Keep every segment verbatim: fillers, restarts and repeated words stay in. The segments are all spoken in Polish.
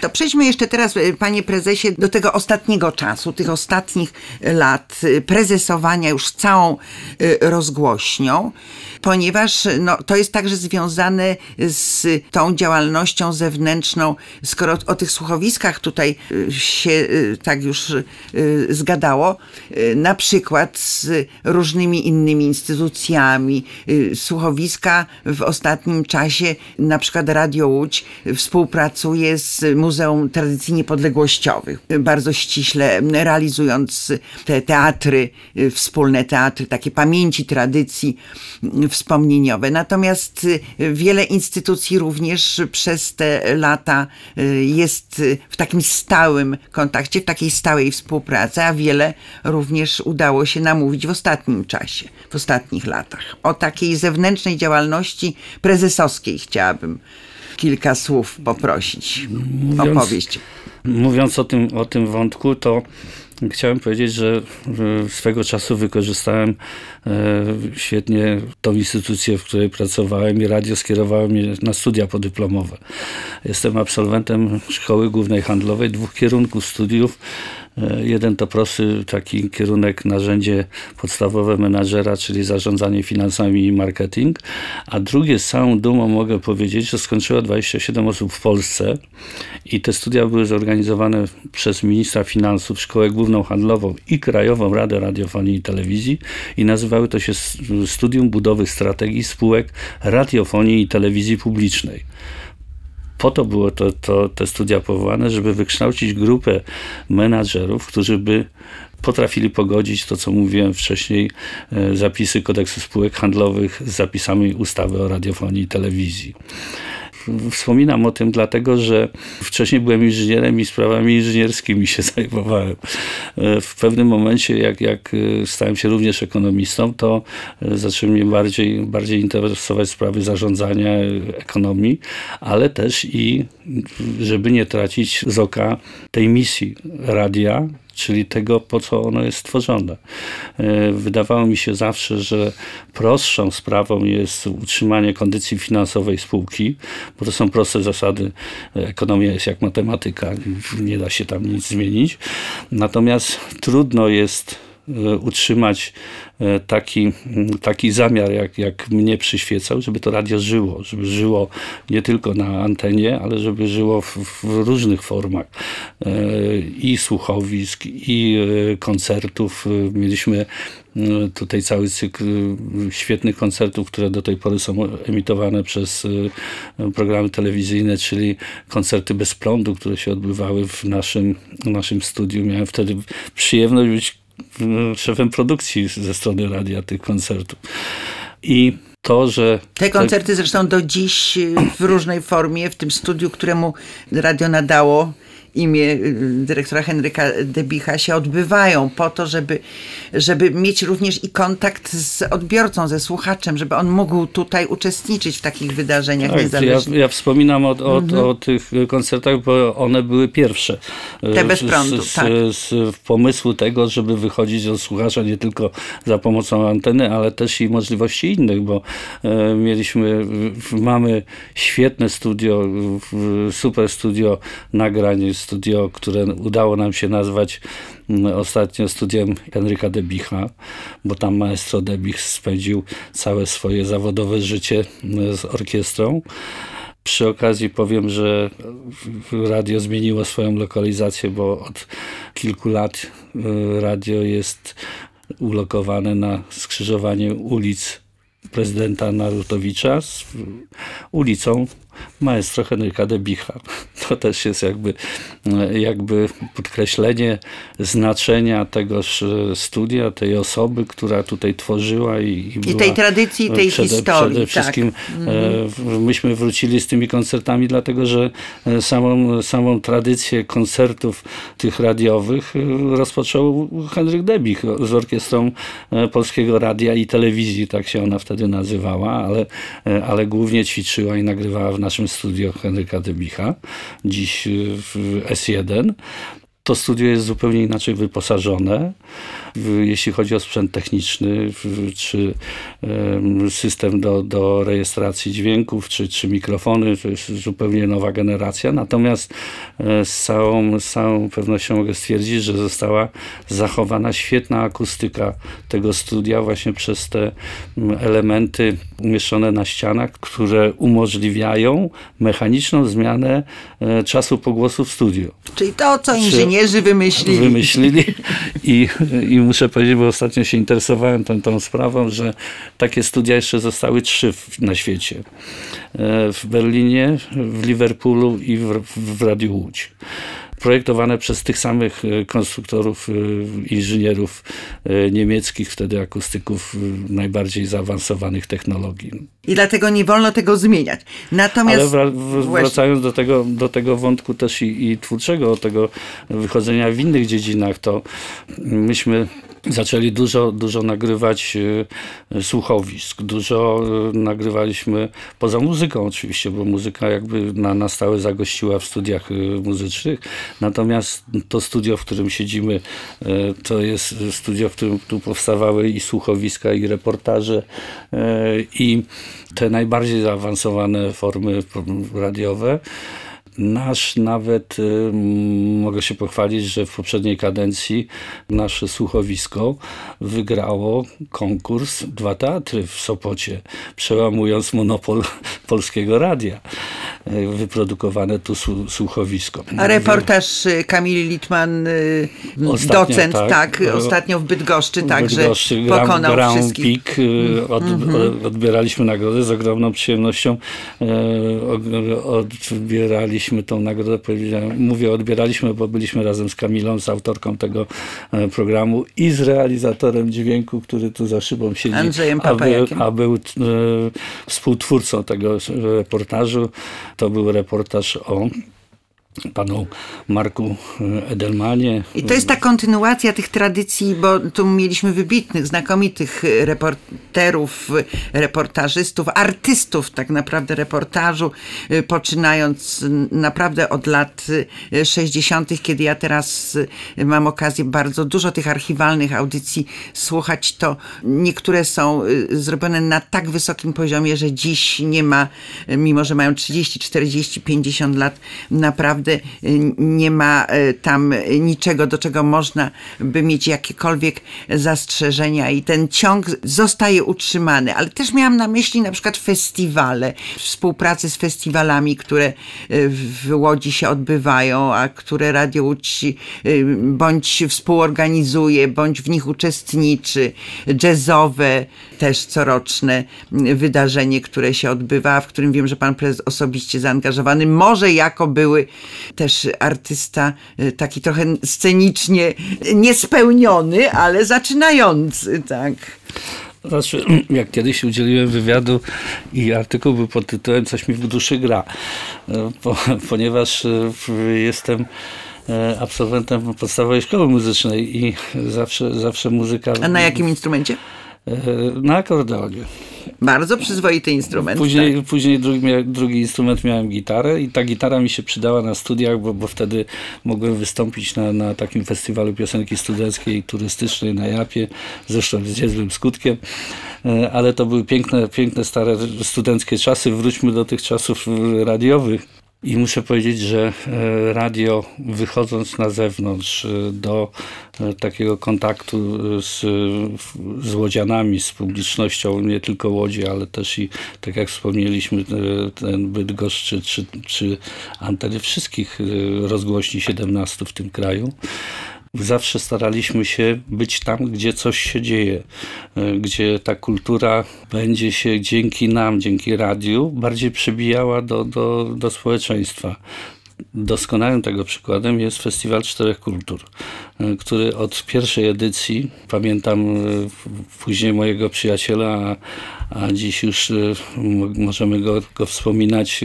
to przejdźmy jeszcze teraz, panie prezesie, do tego ostatniego czasu, tych ostatnich lat prezesowania już całą rozgłośnią, ponieważ no, to jest także związane z tą działalnością zewnętrzną. Skoro o, o tych słuchowiskach tutaj się tak już zgadało, na przykład z różnymi innymi instytucjami. Słuchowiska w ostatnim czasie, na przykład Radio Łódź współpracuje z Muzeum Tradycji Niepodległościowych, bardzo ściśle realizując te teatry, wspólne teatry, takie pamięci, tradycji wspomnieniowe. Natomiast wiele instytucji również przez te lata jest w takim stałym kontakcie, w takiej stałej współpracy, a wiele również udało się namówić w ostatnim czasie, w ostatnich latach. O takiej zewnętrznej działalności prezesowskiej chciałabym kilka słów poprosić. Mówiąc, opowieść. Mówiąc o tym, o tym wątku, to chciałem powiedzieć, że swego czasu wykorzystałem świetnie tą instytucję, w której pracowałem i radio skierowało mnie na studia podyplomowe. Jestem absolwentem Szkoły Głównej Handlowej, dwóch kierunków studiów. Jeden to prosty taki kierunek narzędzie podstawowe menadżera, czyli zarządzanie finansami i marketing, a drugie z całą dumą mogę powiedzieć, że skończyło dwadzieścia siedem osób w Polsce i te studia były zorganizowane przez ministra finansów, Szkołę Główną Handlową i Krajową Radę Radiofonii i Telewizji i nazywały to się Studium Budowy Strategii Spółek Radiofonii i Telewizji Publicznej. Po to było to, to, te studia powołane, żeby wykształcić grupę menadżerów, którzy by potrafili pogodzić to, co mówiłem wcześniej, zapisy kodeksu spółek handlowych z zapisami ustawy o radiofonii i telewizji. Wspominam o tym dlatego, że wcześniej byłem inżynierem i sprawami inżynierskimi się zajmowałem. W pewnym momencie, jak, jak stałem się również ekonomistą, to zaczęły mnie bardziej, bardziej interesować sprawy zarządzania, ekonomii, ale też i, żeby nie tracić z oka tej misji radia, czyli tego, po co ono jest stworzone. Wydawało mi się zawsze, że prostszą sprawą jest utrzymanie kondycji finansowej spółki, bo to są proste zasady. Ekonomia jest jak matematyka, nie da się tam nic zmienić. Natomiast trudno jest utrzymać taki, taki zamiar, jak, jak mnie przyświecał, żeby to radio żyło, żeby żyło nie tylko na antenie, ale żeby żyło w, w różnych formach i słuchowisk, i koncertów. Mieliśmy tutaj cały cykl świetnych koncertów, które do tej pory są emitowane przez programy telewizyjne, czyli koncerty bez prądu, które się odbywały w naszym, naszym studiu. Miałem wtedy przyjemność być szefem produkcji ze strony radia tych koncertów. I to, że... Te koncerty zresztą do dziś w różnej formie, w tym studiu, któremu radio nadało imię dyrektora Henryka Debicha, się odbywają po to, żeby, żeby mieć również i kontakt z odbiorcą, ze słuchaczem, żeby on mógł tutaj uczestniczyć w takich wydarzeniach tak, niezależnych. Ja, ja wspominam o, o, mhm. o tych koncertach, bo one były pierwsze. Te bez prądu, z, tak. Z, z pomysłu tego, żeby wychodzić do słuchacza nie tylko za pomocą anteny, ale też i możliwości innych, bo e, mieliśmy, mamy świetne studio, super studio nagrań, studio, które udało nam się nazwać ostatnio studiem Henryka Debicha, bo tam maestro Debich spędził całe swoje zawodowe życie z orkiestrą. Przy okazji powiem, że radio zmieniło swoją lokalizację, bo od kilku lat radio jest ulokowane na skrzyżowaniu ulic prezydenta Narutowicza z ulicą maestro Henryka Debicha. To też jest jakby, jakby podkreślenie znaczenia tegoż studia, tej osoby, która tutaj tworzyła i, i, była I tej tradycji, tej przede, historii. Przede wszystkim tak. e, myśmy wrócili z tymi koncertami, dlatego że samą, samą tradycję koncertów tych radiowych rozpoczął Henryk Debich z orkiestrą Polskiego Radia i Telewizji, tak się ona wtedy nazywała, ale, ale głównie ćwiczyła i nagrywała w naszym studio Henryka Debicha, dziś w S jeden. To studio jest zupełnie inaczej wyposażone, jeśli chodzi o sprzęt techniczny, czy system do, do rejestracji dźwięków, czy, czy mikrofony. To jest zupełnie nowa generacja. Natomiast z całą, z całą pewnością mogę stwierdzić, że została zachowana świetna akustyka tego studia właśnie przez te elementy umieszczone na ścianach, które umożliwiają mechaniczną zmianę czasu pogłosu w studiu. Czyli to, co inżynierzy wymyślili. Wymyślili i, i muszę powiedzieć, bo ostatnio się interesowałem tą, tą sprawą, że takie studia jeszcze zostały trzy w, na świecie. W Berlinie, w Liverpoolu i w, w Radiu Łódź. Projektowane przez tych samych konstruktorów, inżynierów niemieckich, wtedy akustyków najbardziej zaawansowanych technologii. I dlatego nie wolno tego zmieniać. Natomiast Ale wra- wracając do tego, do tego wątku też i, i twórczego, tego wychodzenia w innych dziedzinach, to myśmy zaczęli dużo, dużo nagrywać e, słuchowisk. Dużo e, nagrywaliśmy poza muzyką oczywiście, bo muzyka jakby na, na stałe zagościła w studiach e, muzycznych. Natomiast to studio, w którym siedzimy, e, to jest studio, w którym tu powstawały i słuchowiska, i reportaże, e, i te najbardziej zaawansowane formy radiowe. Nasz nawet, y, mogę się pochwalić, że w poprzedniej kadencji nasze słuchowisko wygrało konkurs Dwa Teatry w Sopocie, przełamując monopol Polskiego Radia. Y, wyprodukowane tu słu- słuchowisko. A reportaż Kamili Litman, y, Ostatnio, docent, tak, tak, ostatnio w Bydgoszczy także Bydgoszczy, pokonał Grand wszystkich. Peak, y, od, mm-hmm. odbieraliśmy nagrodę z ogromną przyjemnością. Y, odbieraliśmy tą nagrodę, powiedziałem, mówię odbieraliśmy, bo byliśmy razem z Kamilą, z autorką tego e, programu i z realizatorem dźwięku, który tu za szybą siedzi, Andrzejem a był, Papajakiem. a był e, współtwórcą tego reportażu. To był reportaż o panu Marku Edelmanie. I to jest ta kontynuacja tych tradycji, bo tu mieliśmy wybitnych, znakomitych reporterów, reportażystów, artystów tak naprawdę reportażu, poczynając naprawdę od lat sześćdziesiątych, kiedy ja teraz mam okazję bardzo dużo tych archiwalnych audycji słuchać, to niektóre są zrobione na tak wysokim poziomie, że dziś nie ma, mimo że mają trzydzieści, czterdzieści, pięćdziesiąt lat, naprawdę nie ma tam niczego, do czego można by mieć jakiekolwiek zastrzeżenia i ten ciąg zostaje utrzymany. Ale też miałam na myśli na przykład festiwale, współpracy z festiwalami, które w Łodzi się odbywają, a które Radio Łódź bądź współorganizuje, bądź w nich uczestniczy. Jazzowe, też coroczne wydarzenie, które się odbywa, w którym wiem, że pan prezes osobiście zaangażowany, może jako były też artysta taki trochę scenicznie niespełniony, ale zaczynający, tak. Znaczy, jak kiedyś udzieliłem wywiadu i artykuł był pod tytułem "Coś mi w duszy gra", po, ponieważ jestem absolwentem podstawowej szkoły muzycznej i zawsze, zawsze muzyka... A na jakim instrumencie? Na akordeonie. Bardzo przyzwoity instrument. Później, tak. później drugi, drugi instrument miałem gitarę i ta gitara mi się przydała na studiach, bo, bo wtedy mogłem wystąpić na, na takim festiwalu piosenki studenckiej, turystycznej na Japie, zresztą z niezłym skutkiem, ale to były piękne, piękne stare studenckie czasy. Wróćmy do tych czasów radiowych. I muszę powiedzieć, że radio, wychodząc na zewnątrz do takiego kontaktu z, z łodzianami, z publicznością, nie tylko Łodzi, ale też i, tak jak wspomnieliśmy, ten Bydgoszcz czy, czy, czy anteny wszystkich rozgłośni siedemnastu w tym kraju, zawsze staraliśmy się być tam, gdzie coś się dzieje, gdzie ta kultura będzie się dzięki nam, dzięki radiu bardziej przebijała do, do, do społeczeństwa. Doskonałym tego przykładem jest Festiwal Czterech Kultur, który od pierwszej edycji, pamiętam później mojego przyjaciela, a, a dziś już możemy go, go wspominać,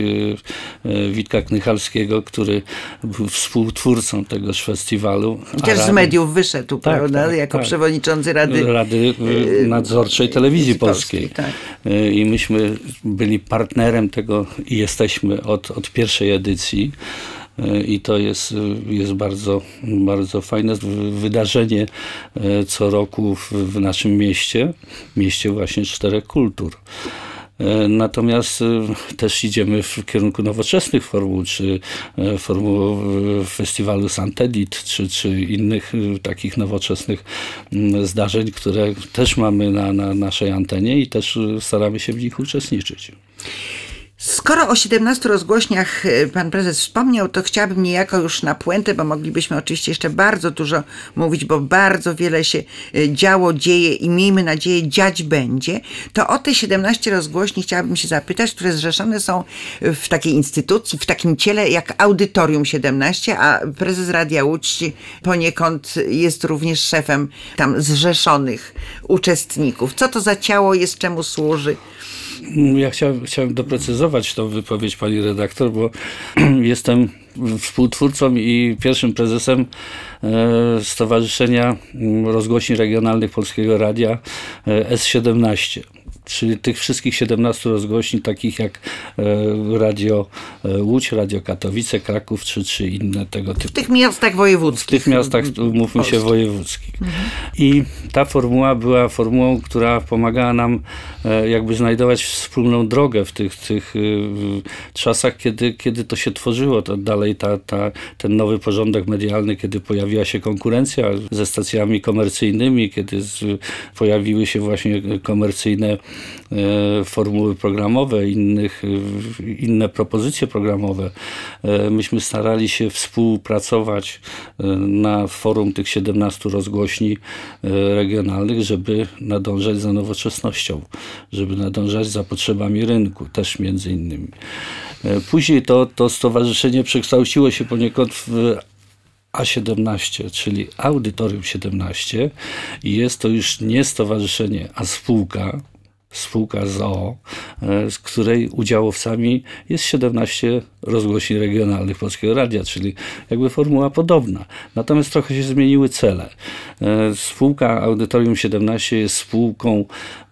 Witka Knychalskiego, który był współtwórcą tegoż festiwalu. Też z mediów wyszedł, tak, prawda, tak, jako tak. przewodniczący Rady, Rady Nadzorczej Telewizji Polskiej. Polskiej. Tak. I myśmy byli partnerem tego i jesteśmy od, od pierwszej edycji. i to jest, jest bardzo, bardzo fajne wydarzenie co roku w, w naszym mieście, mieście właśnie czterech kultur. Natomiast też idziemy w kierunku nowoczesnych formuł, czy formuł festiwalu Santedit, czy, czy innych takich nowoczesnych zdarzeń, które też mamy na, na naszej antenie i też staramy się w nich uczestniczyć. Skoro o siedemnastu rozgłośniach pan prezes wspomniał, to chciałabym niejako już na puentę, bo moglibyśmy oczywiście jeszcze bardzo dużo mówić, bo bardzo wiele się działo, dzieje i miejmy nadzieję dziać będzie, to o te siedemnaście rozgłośni chciałabym się zapytać, które zrzeszone są w takiej instytucji, w takim ciele jak Audytorium siedemnaście, a prezes Radia Łódź poniekąd jest również szefem tam zrzeszonych uczestników. Co to za ciało jest, czemu służy? Ja chciałem, chciałem doprecyzować tą wypowiedź pani redaktor, bo jestem współtwórcą i pierwszym prezesem Stowarzyszenia Rozgłośni Regionalnych Polskiego Radia S siedemnaście. Czyli tych wszystkich siedemnastu rozgłośni, takich jak Radio Łódź, Radio Katowice, Kraków, czy, czy inne tego typu. W tych miastach wojewódzkich. W tych miastach, mówmy się, wojewódzkich. Mhm. I ta formuła była formułą, która pomagała nam jakby znajdować wspólną drogę w tych, tych czasach, kiedy, kiedy to się tworzyło, to dalej ta, ta, ten nowy porządek medialny, kiedy pojawiła się konkurencja ze stacjami komercyjnymi, kiedy z, pojawiły się właśnie komercyjne formuły programowe, innych, inne propozycje programowe. Myśmy starali się współpracować na forum tych siedemnastu rozgłośni regionalnych, żeby nadążać za nowoczesnością, żeby nadążać za potrzebami rynku, też między innymi. Później to, to stowarzyszenie przekształciło się poniekąd w A siedemnaście, czyli Audytorium siedemnaście i jest to już nie stowarzyszenie, a spółka, spółka z o o, z której udziałowcami jest siedemnaście rozgłośni regionalnych Polskiego Radia, czyli jakby formuła podobna. Natomiast trochę się zmieniły cele. Spółka Audytorium siedemnaście jest spółką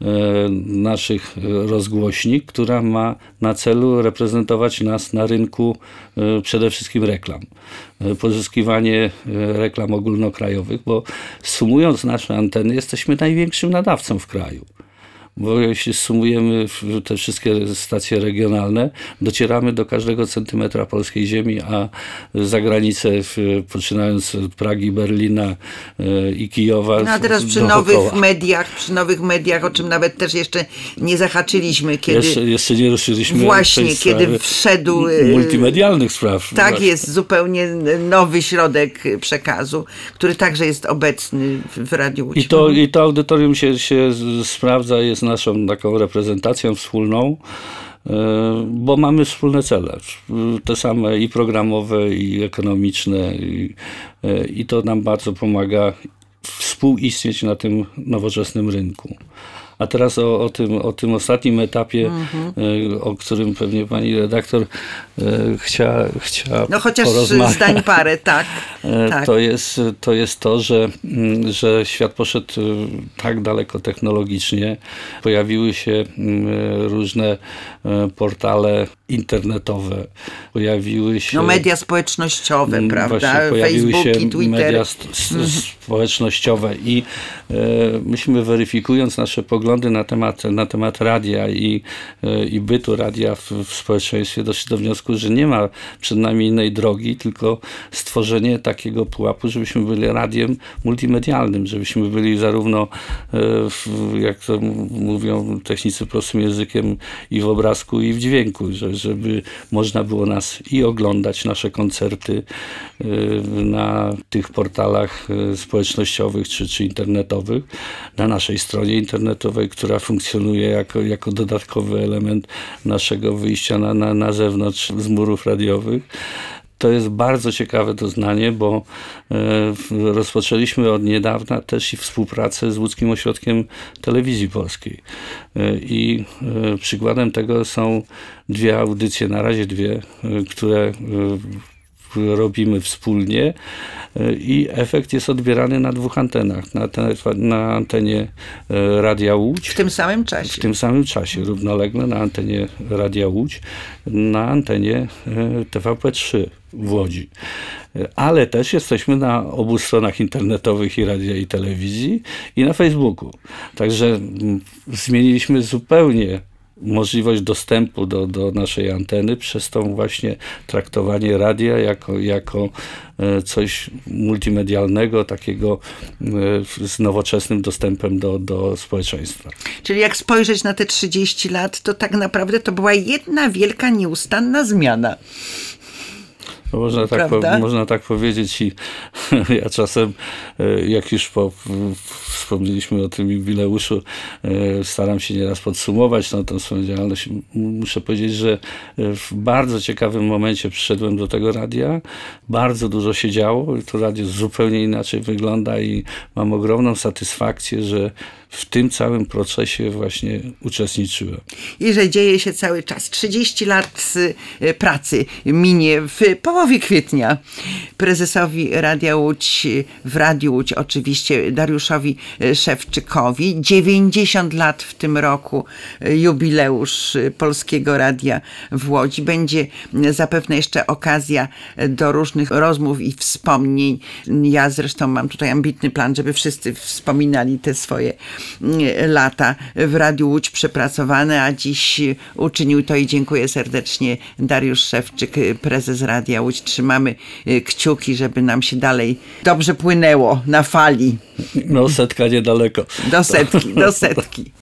naszych rozgłośni, która ma na celu reprezentować nas na rynku przede wszystkim reklam. Pozyskiwanie reklam ogólnokrajowych, bo sumując nasze anteny, jesteśmy największym nadawcą w kraju. Bo jeśli sumujemy te wszystkie stacje regionalne, docieramy do każdego centymetra polskiej ziemi, a za granicę, poczynając od Pragi, Berlina i Kijowa. No a teraz przy nowych mediach, przy nowych mediach, o czym nawet też jeszcze nie zahaczyliśmy, kiedy... Jeszcze, jeszcze nie ruszyliśmy. Właśnie, kiedy wszedł... multimedialnych spraw. Tak, właśnie. Jest zupełnie nowy środek przekazu, który także jest obecny w Radiu Łódź. I to, i to audytorium się, się sprawdza, jest naszą taką reprezentacją wspólną, bo mamy wspólne cele, te same i programowe, i ekonomiczne, i, i to nam bardzo pomaga współistnieć na tym nowoczesnym rynku. A teraz o, o, tym, o tym ostatnim etapie, mhm. o którym pewnie pani redaktor chciała, chciała No chociaż porozmawiać. zdań parę, tak. tak. To jest, to jest to, że, że świat poszedł tak daleko technologicznie. Pojawiły się różne portale internetowe, pojawiły się... No media społecznościowe, prawda? Pojawiły Facebooki, się Twitter. media społecznościowe i e, myśmy weryfikując nasze poglądy na temat, na temat radia i, e, i bytu radia w, w społeczeństwie doszli do wniosku, że nie ma przed nami innej drogi, tylko stworzenie takiego pułapu, żebyśmy byli radiem multimedialnym, żebyśmy byli zarówno, e, w, jak to mówią technicy prostym językiem, i w obrazku, i w dźwięku, że, żeby można było nas i oglądać, nasze koncerty e, na tych portalach społecznościowych czy, czy internetowych, na naszej stronie internetowej, która funkcjonuje jako, jako dodatkowy element naszego wyjścia na, na, na zewnątrz z murów radiowych. To jest bardzo ciekawe doznanie, bo e, rozpoczęliśmy od niedawna też i współpracę z Łódzkim Ośrodkiem Telewizji Polskiej. E, I e, przykładem tego są dwie audycje, na razie dwie, e, które e, robimy wspólnie i efekt jest odbierany na dwóch antenach. Na, te, na antenie Radia Łódź. W tym samym czasie. W tym samym czasie, równolegle na antenie Radia Łódź, na antenie T V P trzy w Łodzi. Ale też jesteśmy na obu stronach internetowych i radia, i telewizji, i na Facebooku. Także zmieniliśmy zupełnie możliwość dostępu do, do naszej anteny przez to właśnie traktowanie radia jako, jako coś multimedialnego, takiego z nowoczesnym dostępem do, do społeczeństwa. Czyli jak spojrzeć na te trzydzieści lat, to tak naprawdę to była jedna wielka, nieustanna zmiana. No można, tak po, można tak powiedzieć i ja czasem, jak już po, wspomnieliśmy o tym jubileuszu, staram się nieraz podsumować no, tą swoją działalność. Muszę powiedzieć, że w bardzo ciekawym momencie przyszedłem do tego radia. Bardzo dużo się działo. To radio zupełnie inaczej wygląda i mam ogromną satysfakcję, że w tym całym procesie właśnie uczestniczyłem. I że dzieje się cały czas. trzydzieści lat pracy minie w połowie kwietnia. Prezesowi Radia Łódź, w Radiu Łódź oczywiście Dariuszowi Szewczykowi. dziewięćdziesiąt lat w tym roku jubileusz Polskiego Radia w Łodzi. Będzie zapewne jeszcze okazja do różnych rozmów i wspomnień. Ja zresztą mam tutaj ambitny plan, żeby wszyscy wspominali te swoje lata w Radiu Łódź przepracowane, a dziś uczynił to i dziękuję serdecznie Dariusz Szewczyk, prezes Radia Łódź. Trzymamy kciuki, żeby nam się dalej dobrze płynęło na fali. No setka niedaleko. Do setki, do setki.